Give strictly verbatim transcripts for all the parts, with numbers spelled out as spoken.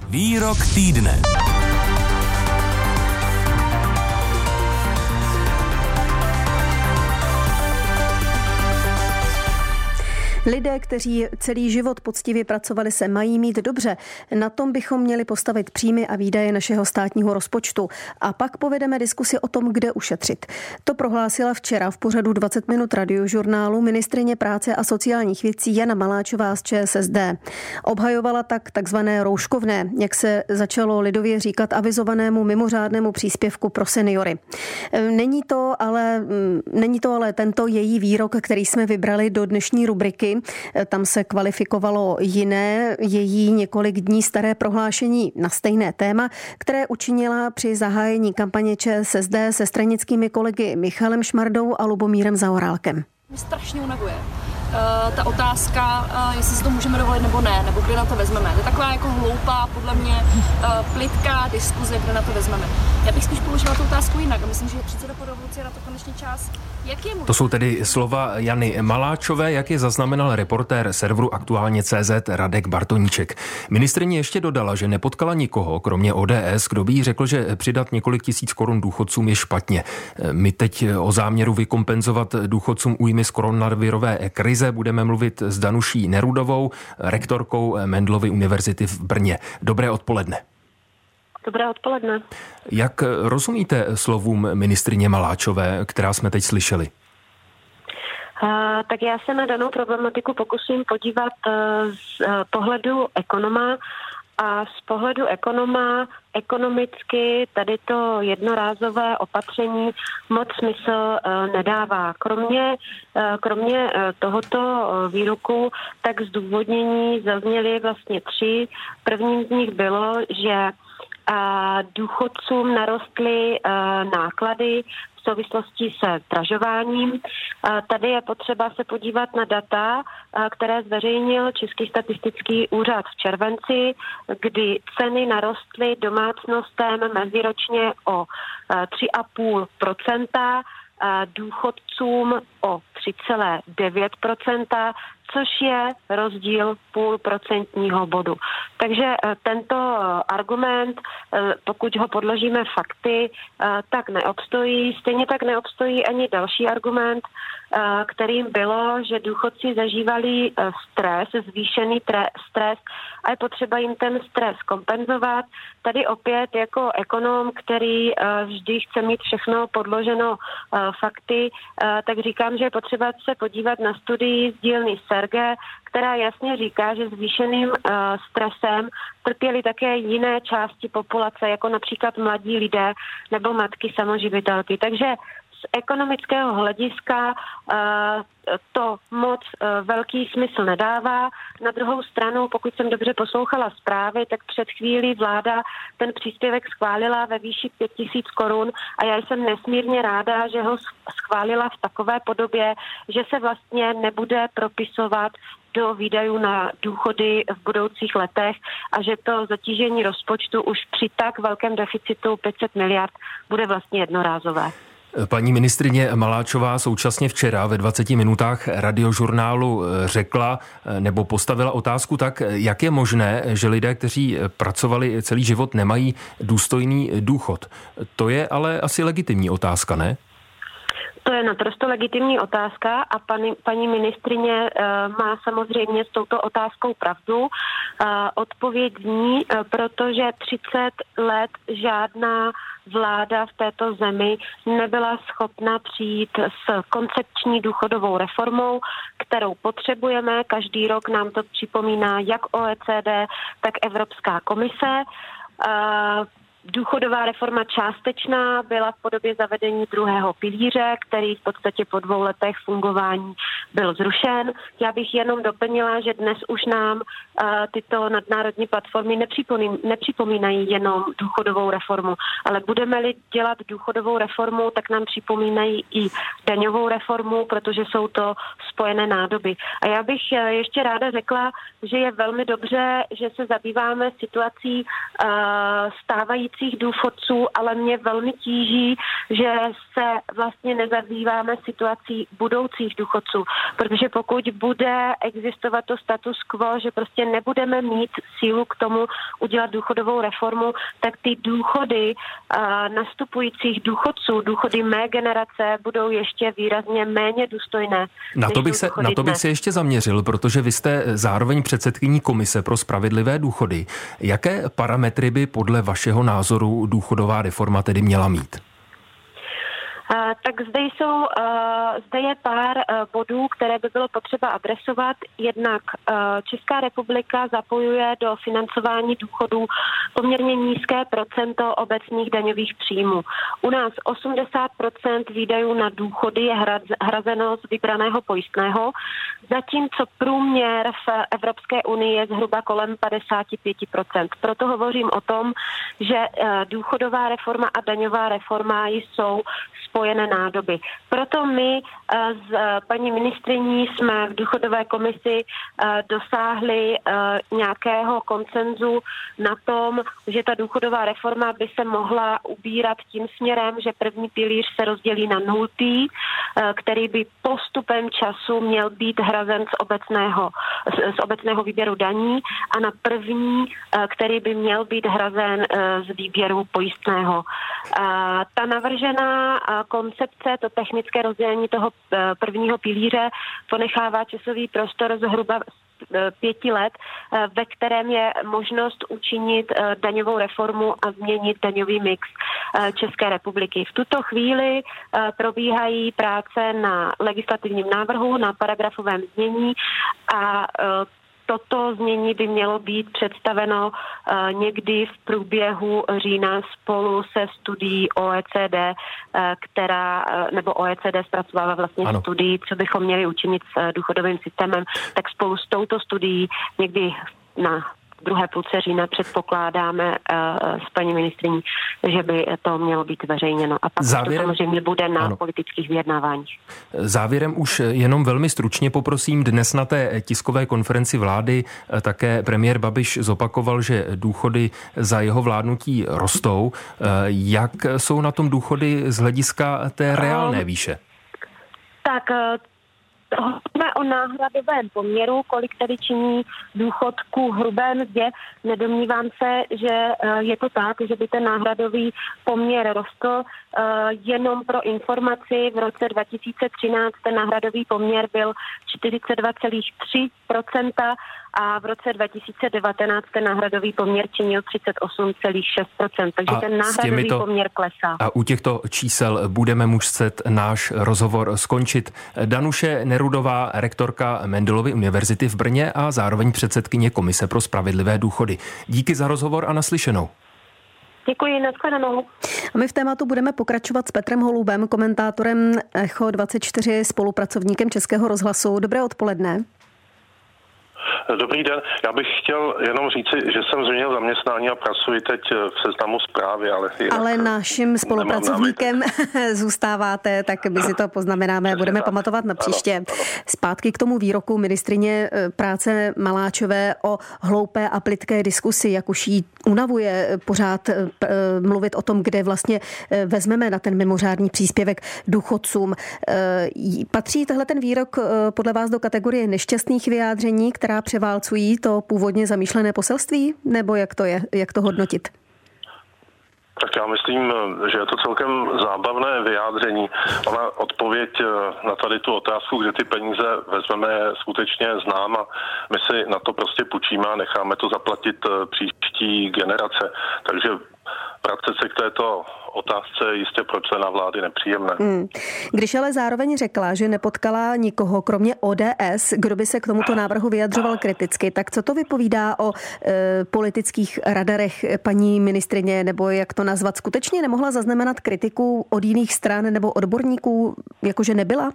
Výrok týdne. Lidé, kteří celý život poctivě pracovali, se mají mít dobře. Na tom bychom měli postavit příjmy a výdaje našeho státního rozpočtu. A pak povedeme diskusi o tom, kde ušetřit. To prohlásila včera v pořadu dvacet minut Radiožurnálu ministryně práce a sociálních věcí Jana Maláčová z ČSSD. Obhajovala tak takzvané rouškovné, jak se začalo lidově říkat, avizovanému mimořádnému příspěvku pro seniory. Není to ale, není to ale tento její výrok, který jsme vybrali do dnešní rubriky. Tam se kvalifikovalo jiné, její několik dní staré prohlášení na stejné téma, které učinila při zahájení kampaně ČSSD se stranickými kolegy Michalem Šmardou a Lubomírem Zaorálkem. Mě strašně unavuje. Uh, ta otázka, uh, jestli si to můžeme dovolit nebo ne, nebo kde na to vezmeme. To je taková jako hloupá, podle mě uh, plitká diskuze, kde na to vezmeme. Já bych spíš položila tu otázku jinak. Myslím, že předseda po revoluci je na to konečně čas. Jak je to jsou tedy slova Jany Maláčové, jak je zaznamenal reportér serveru Aktuálně tečka cé zet Radek Bartoníček. Ministryně ještě dodala, že nepotkala nikoho, kromě O D S, kdo by jí řekl, že přidat několik tisíc korun důchodcům je špatně. My teď o záměru vykompenzovat důchodcům újmy z koronavirové krize budeme mluvit s Danuší Nerudovou, rektorkou Mendelovy univerzity v Brně. Dobré odpoledne. Dobré odpoledne. Jak rozumíte slovům ministryně Maláčové, která jsme teď slyšeli? Uh, tak já se na danou problematiku pokusím podívat uh, z uh, pohledu ekonoma a z pohledu ekonoma ekonomicky tady to jednorázové opatření moc smysl uh, nedává. Kromě, uh, kromě uh, tohoto uh, výroku, tak zdůvodnění zazněly vlastně tři. Prvním z nich bylo, že a důchodcům narostly uh, náklady v souvislosti se zdražováním. Uh, tady je potřeba se podívat na data, uh, které zveřejnil Český statistický úřad v červenci, kdy ceny narostly domácnostem meziročně o uh, tři celá pět procenta, uh, důchodcům o tři celá devět procenta, což je rozdíl půl procentního bodu. Takže tento argument, pokud ho podložíme fakty, tak neobstojí. Stejně tak neobstojí ani další argument, kterým bylo, že důchodci zažívali stres, zvýšený tre- stres a je potřeba jim ten stres kompenzovat. Tady opět jako ekonom, který vždy chce mít všechno podloženo fakty, tak říkám, že je potřeba se podívat na studii z dílny Serge, která jasně říká, že zvýšeným uh, stresem trpěly také jiné části populace, jako například mladí lidé nebo matky samoživitelky. Takže z ekonomického hlediska uh, to moc uh, velký smysl nedává. Na druhou stranu, pokud jsem dobře poslouchala zprávy, tak před chvílí vláda ten příspěvek schválila ve výši pět tisíc korun a já jsem nesmírně ráda, že ho schválila v takové podobě, že se vlastně nebude propisovat do výdajů na důchody v budoucích letech a že to zatížení rozpočtu už při tak velkém deficitu pět set miliard bude vlastně jednorázové. Paní ministryně Maláčová současně včera ve dvaceti minutách Radiožurnálu řekla nebo postavila otázku tak, jak je možné, že lidé, kteří pracovali celý život, nemají důstojný důchod. To je ale asi legitimní otázka, ne? To je naprosto legitimní otázka a paní, paní ministryně uh, má samozřejmě s touto otázkou pravdu. Uh, odpověď zní, uh, protože třicet let žádná vláda v této zemi nebyla schopna přijít s koncepční důchodovou reformou, kterou potřebujeme. Každý rok nám to připomíná jak O E C D, tak Evropská komise. Uh, Důchodová reforma částečná byla v podobě zavedení druhého pilíře, který v podstatě po dvou letech fungování byl zrušen. Já bych jenom doplnila, že dnes už nám uh, tyto nadnárodní platformy nepřipomínají, nepřipomínají jenom důchodovou reformu, ale budeme-li dělat důchodovou reformu, tak nám připomínají i daňovou reformu, protože jsou to spojené nádoby. A já bych uh, ještě ráda řekla, že je velmi dobře, že se zabýváme situací uh, stávající nastupujících důchodců, ale mě velmi tíží, že se vlastně nezabýváme situací budoucích důchodců, protože pokud bude existovat to status quo, že prostě nebudeme mít sílu k tomu udělat důchodovou reformu, tak ty důchody uh, nastupujících důchodců, důchody mé generace budou ještě výrazně méně důstojné. Na to bych se, na to bych se ještě zaměřil, protože vy jste zároveň předsedkyní Komise pro spravedlivé důchody. Jaké parametry by podle vašeho názoru důchodová reforma tedy měla mít? Uh, tak zde jsou, uh, zde je pár uh, bodů, které by bylo potřeba adresovat. Jednak uh, Česká republika zapojuje do financování důchodů poměrně nízké procento obecných daňových příjmů. U nás osmdesát procent výdajů na důchody je hra, hrazeno z vybraného pojistného, zatímco průměr v Evropské unii je zhruba kolem padesát pět procent. Proto hovořím o tom, že uh, důchodová reforma a daňová reforma jsou spojené nádoby. Proto my s paní ministryní jsme v důchodové komisi dosáhli nějakého konsenzu na tom, že ta důchodová reforma by se mohla ubírat tím směrem, že první pilíř se rozdělí na nultý, který by postupem času měl být hrazen z obecného, z obecného výběru daní a na první, který by měl být hrazen z výběru pojistného. Ta navržená koncepce, to technické rozdělení toho prvního pilíře ponechává časový prostor zhruba pěti let, ve kterém je možnost učinit daňovou reformu a změnit daňový mix České republiky. V tuto chvíli probíhají práce na legislativním návrhu, na paragrafovém znění a toto znění by mělo být představeno uh, někdy v průběhu října spolu se studií O E C D, uh, která, uh, nebo O E C D zpracovává vlastně ano. studii, co bychom měli učinit s uh, důchodovým systémem, tak spolu s touto studií někdy na v druhé půlce října předpokládáme uh, s paní ministryní, že by to mělo být zveřejněno. A pak závěrem, to samozřejmě bude na ano. politických vyjednáváních. Závěrem už jenom velmi stručně poprosím. Dnes na té tiskové konferenci vlády také premiér Babiš zopakoval, že důchody za jeho vládnutí rostou. Jak jsou na tom důchody z hlediska té reálné výše? Tak hovoříme o náhradovém poměru, kolik tedy činí důchod ku hrubé mzdě. Nedomnívám se, že je to tak, že by ten náhradový poměr rostl. Jenom pro informaci, v roce dva tisíce třináct ten náhradový poměr byl čtyřicet dva celá tři procenta a v roce dva tisíce devatenáct ten náhradový poměr činil třicet osm celá šest procenta, takže a ten náhradový těmito, poměr klesá. A u těchto čísel budeme muset náš rozhovor skončit. Danuše Nerudová, rektorka Mendelovy univerzity v Brně a zároveň předsedkyně Komise pro spravedlivé důchody. Díky za rozhovor a naslyšenou. Děkuji, nashledanou. A my v tématu budeme pokračovat s Petrem Holubem, komentátorem Echo dvacet čtyři, spolupracovníkem Českého rozhlasu. Dobré odpoledne. Dobrý den. Já bych chtěl jenom říci, že jsem změnil zaměstnání a pracuji teď v Seznamu Zprávy, ale... Ale naším spolupracovníkem zůstáváte, tak my si to poznamenáme, Přesně budeme tak. pamatovat na příště. Ano, ano. Zpátky k tomu výroku ministryně práce Maláčové o hloupé a plytké diskusi, jak už jí unavuje pořád mluvit o tom, kde vlastně vezmeme na ten mimořádný příspěvek důchodcům. Patří tahle ten výrok podle vás do kategorie nešťastných vyjádření, která převálcují to původně zamýšlené poselství? Nebo jak to je? Jak to hodnotit? Tak já myslím, že je to celkem zábavné vyjádření. Ona odpověď na tady tu otázku, kde ty peníze vezmeme, skutečně znám a my si na to prostě půjčíme a necháme to zaplatit příští generace. Takže vracet se k této otázce je jistě pro člena vlády nepříjemné. Hmm. Když ale zároveň řekla, že nepotkala nikoho, kromě O D S, kdo by se k tomuto návrhu vyjadřoval kriticky, tak co to vypovídá o e, politických radarech paní ministryně, nebo jak to nazvat? Skutečně nemohla zaznamenat kritiku od jiných stran nebo odborníků, jakože nebyla?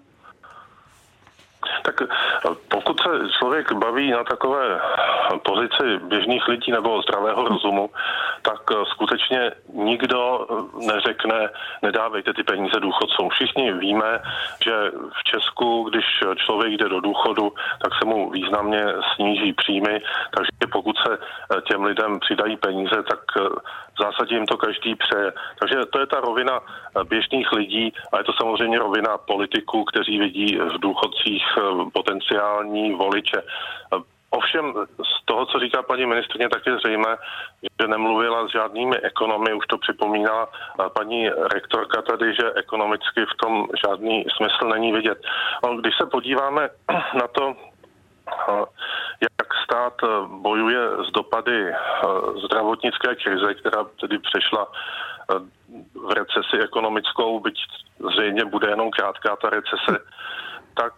Tak pokud se člověk baví na takové pozici běžných lidí nebo zdravého rozumu, tak skutečně nikdo neřekne, nedávejte ty peníze důchodcům. Všichni víme, že v Česku, když člověk jde do důchodu, tak se mu významně sníží příjmy, takže pokud se těm lidem přidají peníze, tak v zásadě jim to každý přeje. Takže to je ta rovina běžných lidí a je to samozřejmě rovina politiků, kteří vidí v důchodcích potenciální voliče. Ovšem z toho, co říká paní ministryně, tak je zřejmé, že nemluvila s žádnými ekonomy, už to připomínala paní rektorka tady, že ekonomicky v tom žádný smysl není vidět. Když se podíváme na to, jak stát bojuje s dopady zdravotnické krize, která tedy přešla v recesi ekonomickou, byť zřejmě bude jenom krátká ta recese, tak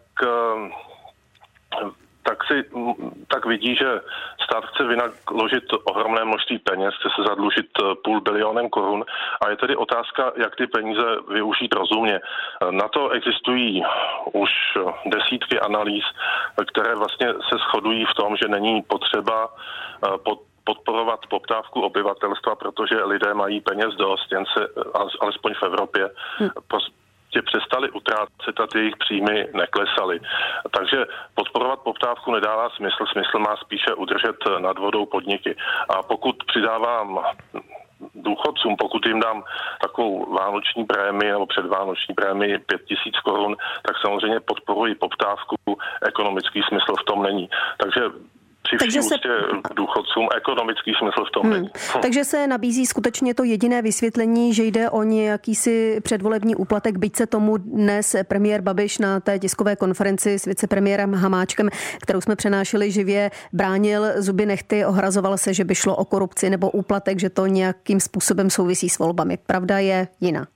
tak si tak vidí, že stát chce vynaložit ohromné množství peněz, chce se zadlužit půl bilionem korun a je tedy otázka, jak ty peníze využít rozumně. Na to existují už desítky analýz, které vlastně se shodují v tom, že není potřeba pod podporovat poptávku obyvatelstva, protože lidé mají peněz dost, jen se, alespoň v Evropě, hmm. přestali utrácet a ty jejich příjmy neklesaly. Takže podporovat poptávku nedává smysl. Smysl má spíše udržet nad vodou podniky. A pokud přidávám důchodcům, pokud jim dám takovou vánoční prémii nebo předvánoční prémii pět tisíc korun, tak samozřejmě podporuji poptávku. Ekonomický smysl v tom není. Takže při vší úctě k důchodcům ekonomický smysl v tom není. Hmm. Takže se nabízí skutečně to jediné vysvětlení, že jde o nějakýsi předvolební úplatek, byť se tomu dnes premiér Babiš na té tiskové konferenci s vicepremiérem Hamáčkem, kterou jsme přenášeli živě, bránil zuby nehty, ohrazoval se, že by šlo o korupci nebo úplatek, že to nějakým způsobem souvisí s volbami. Pravda je jiná.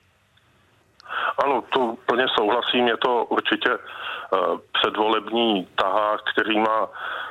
Ano, to plně souhlasím. Je to určitě uh, předvolební tahák, který má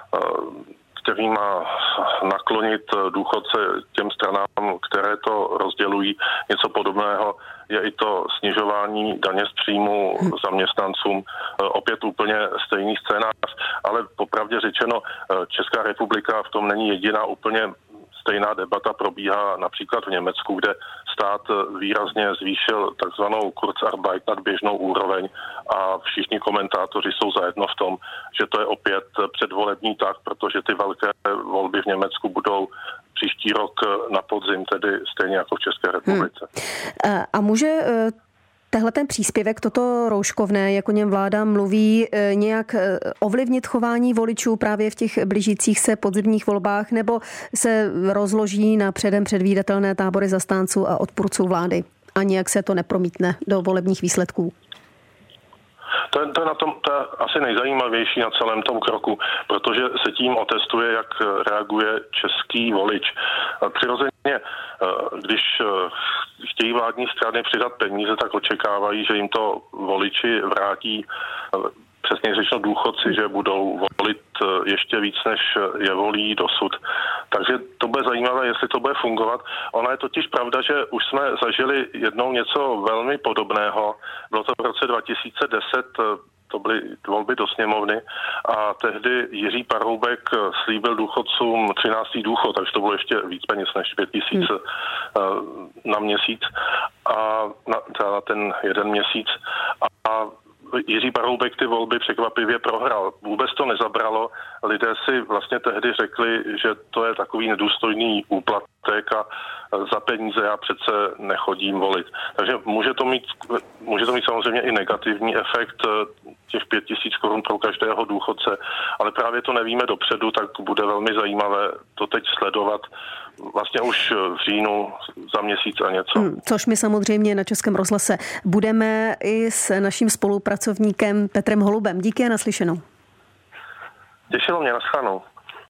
který má naklonit důchodce těm stranám, které to rozdělují. Něco podobného je i to snižování daně z příjmu zaměstnancům. Opět úplně stejný scénář, ale popravdě řečeno, Česká republika v tom není jediná. Úplně stejná debata probíhá například v Německu, kde stát výrazně zvýšil takzvanou Kurzarbeit nad běžnou úroveň a všichni komentátoři jsou zajedno v tom, že to je opět předvolební tah, protože ty velké volby v Německu budou příští rok na podzim, tedy stejně jako v České republice. Hmm. A může tehle ten příspěvek, toto rouškovné, jak o něm vláda mluví, nějak ovlivnit chování voličů právě v těch blížících se podzimních volbách, nebo se rozloží na předem předvídatelné tábory zastánců a odpůrců vlády a nějak se to nepromítne do volebních výsledků? To je, to je na tom to je asi nejzajímavější na celém tom kroku, protože se tím otestuje, jak reaguje český volič. Přirozeně, když chtějí vládní strany přidat peníze, tak očekávají, že jim to voliči vrátí, přesně řečeno důchodci, že budou volit ještě víc, než je volí dosud. Takže to bude zajímavé, jestli to bude fungovat. Ona je totiž pravda, že už jsme zažili jednou něco velmi podobného. Bylo to v roce dva tisíce deset, to byly volby do sněmovny a tehdy Jiří Paroubek slíbil důchodcům třináctý důchod, takže to bylo ještě víc peněz než pět tisíc hmm. na měsíc a na, na ten jeden měsíc. A Jiří Paroubek ty volby překvapivě prohrál. Vůbec to nezabralo. Lidé si vlastně tehdy řekli, že to je takový nedůstojný úplatek a za peníze já přece nechodím volit. Takže může to mít, může to mít samozřejmě i negativní efekt těch pět tisíc korun pro každého důchodce, ale právě to nevíme dopředu, tak bude velmi zajímavé to teď sledovat vlastně už v říjnu za měsíc a něco. Hmm, což my samozřejmě na Českém rozhlase budeme i s naším spolupracovníkem Petrem Holubem. Díky a naslyšenou. Těšilo mě, naschledanou.